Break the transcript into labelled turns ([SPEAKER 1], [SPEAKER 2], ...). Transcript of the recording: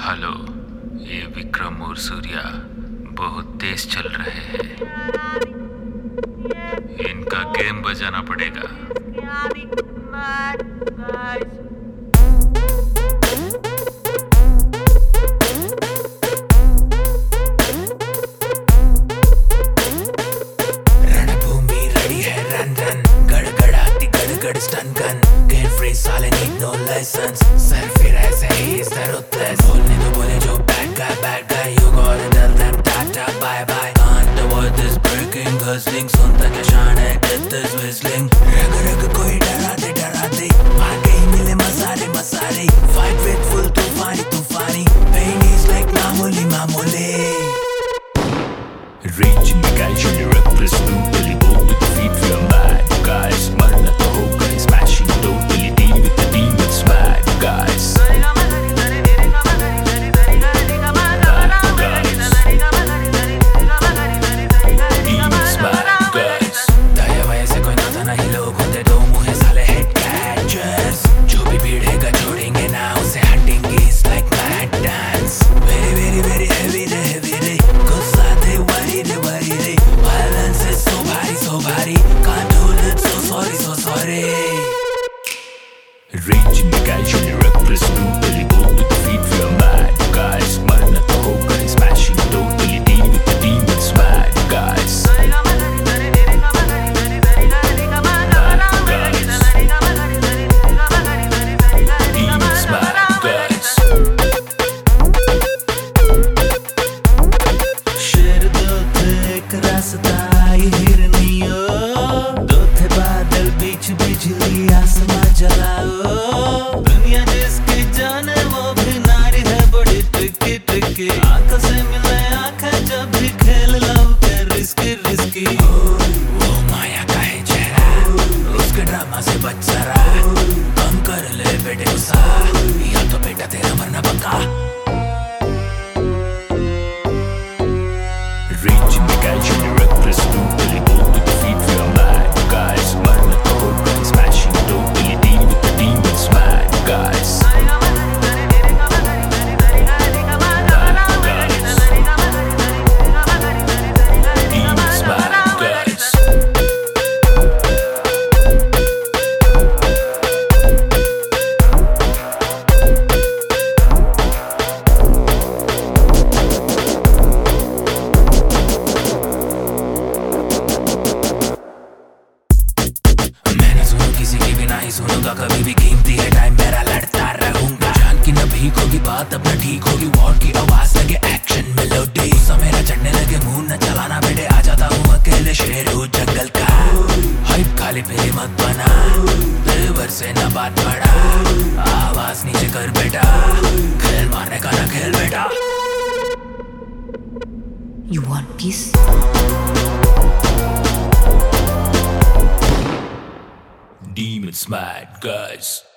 [SPEAKER 1] Hello, ये विक्रम और सूर्या बहुत तेज चल रहे हैं। इनका गेम बजाना पड़ेगा।
[SPEAKER 2] रणभूमि रेडी है, रन रन गड़गड़ाती गड़गड़ स्टन गन गेट फ्री साले नीड नो लाइसेंस सर फिर ऐसे ही इज द रूथलेस बोलने तो बोले जो bad guy you gotta tell them tata bye bye can't avoid this breaking hustling सुनता क्या शान है death is whistling रग रग कोई डरा दे मार गई मिले मसारे fight with full तूफानी pain is like मामूली reaching the guys you're reckless brutally bold with the feet feel mad guys मरना तो होगा smashing totally deal with the demons mad guys Reaching the guys you're reckless brutally bold with the feet feel mad guys मरना तो होगा smashing totally deal with the demons mad guys demons mad guys शेर दो थे एक रास्ता ये हिरनियो दो थे बादल बीच बिजली आसमां जलाओ दुनिया जिसकी जाने वो भी नारी है बड़ी ट्रिकी आंखों से मिले आंखें जब भी खेल लव के रिस्की वो माया का है चेहरा उसके ड्रामा से बच जरा कम कर ले बेटे गुस्सा या तो बेटा तेरा मरना पक्का Reaching the guys you're reckless brutally bold with the feet feel mad guys मरना तो होगा smashing totally deal with the demons mad guys demons mad guys किसी की भी नहीं सुनूंगा कभी भी कीमती है टाइम मेरा लड़ता रहूंगा जान की न भीख होगी बात अब न ठीक होगी वॉर की आवाज लगे एक्शन मेलोडी मेरा चढ़ने लगे मुंह न चलाना बेटे आ जाता हूँ अकेले शेर हूँ जंगल का हाइप खाली फिर मत बना दिलबर से न बात बढ़ा आवाज नीचे कर बेटा खेल मारने का ना खेल बेटा
[SPEAKER 3] You want peace?
[SPEAKER 2] Demons mad guys